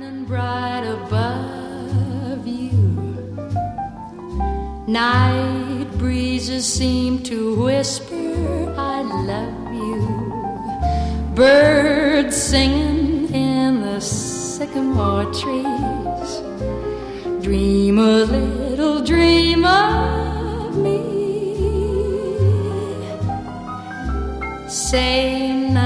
Bright above you, night breezes seem to whisper, I love you. Birds singing in the sycamore trees, dream a little dream of me. Say now